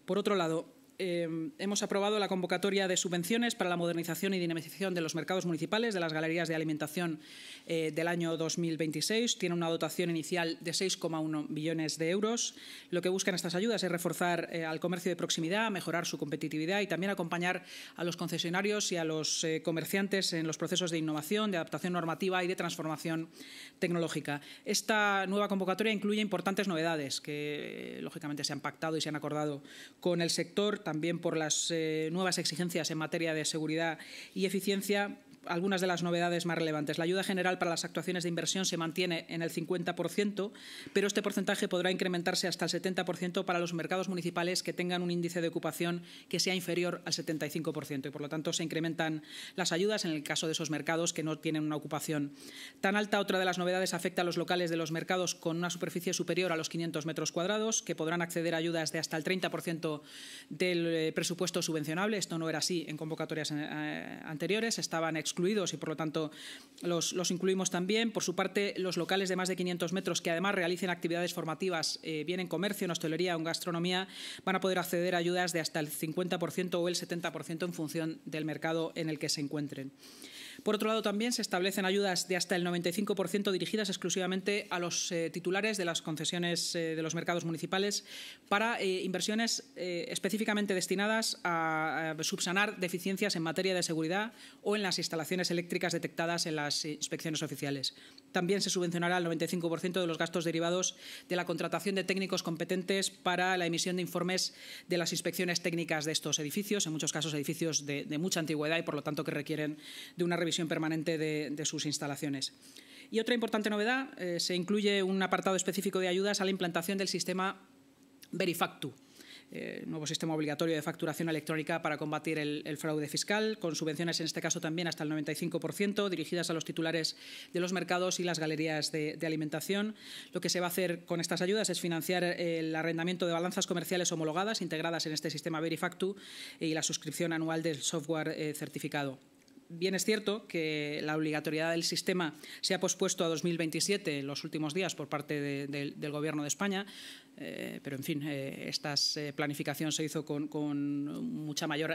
Por otro lado, hemos aprobado la convocatoria de subvenciones para la modernización y dinamización de los mercados municipales de las galerías de alimentación del año 2026. Tiene una dotación inicial de 6,1 millones de euros. Lo que buscan estas ayudas es reforzar al comercio de proximidad, mejorar su competitividad y también acompañar a los concesionarios y a los comerciantes en los procesos de innovación, de adaptación normativa y de transformación tecnológica. Esta nueva convocatoria incluye importantes novedades que, lógicamente, se han pactado y se han acordado con el sector, también por las nuevas exigencias en materia de seguridad y eficiencia. Algunas de las novedades más relevantes. La ayuda general para las actuaciones de inversión se mantiene en el 50%, pero este porcentaje podrá incrementarse hasta el 70% para los mercados municipales que tengan un índice de ocupación que sea inferior al 75%. Y, por lo tanto, se incrementan las ayudas en el caso de esos mercados que no tienen una ocupación tan alta. Otra de las novedades afecta a los locales de los mercados con una superficie superior a los 500 metros cuadrados, que podrán acceder a ayudas de hasta el 30% del presupuesto subvencionable. Esto no era así en convocatorias anteriores. Estaban excluidos y, por lo tanto, los incluimos también. Por su parte, los locales de más de 500 metros que además realicen actividades formativas, bien en comercio, en hostelería o en gastronomía, van a poder acceder a ayudas de hasta el 50% o el 70% en función del mercado en el que se encuentren. Por otro lado, también se establecen ayudas de hasta el 95% dirigidas exclusivamente a los titulares de las concesiones de los mercados municipales para inversiones específicamente destinadas a subsanar deficiencias en materia de seguridad o en las instalaciones eléctricas detectadas en las inspecciones oficiales. También se subvencionará el 95% de los gastos derivados de la contratación de técnicos competentes para la emisión de informes de las inspecciones técnicas de estos edificios, en muchos casos edificios de mucha antigüedad y, por lo tanto, que requieren de una revisión permanente de sus instalaciones. Y otra importante novedad, se incluye un apartado específico de ayudas a la implantación del sistema Verifactu, nuevo sistema obligatorio de facturación electrónica para combatir el fraude fiscal, con subvenciones en este caso también hasta el 95%, dirigidas a los titulares de los mercados y las galerías de alimentación. Lo que se va a hacer con estas ayudas es financiar el arrendamiento de balanzas comerciales homologadas integradas en este sistema Verifactu y la suscripción anual del software certificado. Bien es cierto que la obligatoriedad del sistema se ha pospuesto a 2027 en los últimos días por parte del Gobierno de España, pero, en fin, esta planificación se hizo con mucha mayor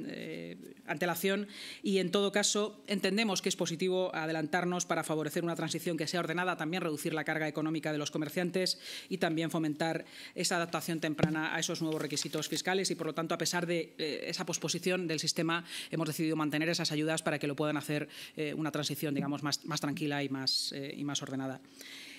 antelación y, en todo caso, entendemos que es positivo adelantarnos para favorecer una transición que sea ordenada, también reducir la carga económica de los comerciantes y también fomentar esa adaptación temprana a esos nuevos requisitos fiscales y, por lo tanto, a pesar de esa posposición del sistema, hemos decidido mantener esas ayudas para que lo puedan hacer una transición, digamos, más tranquila y más ordenada.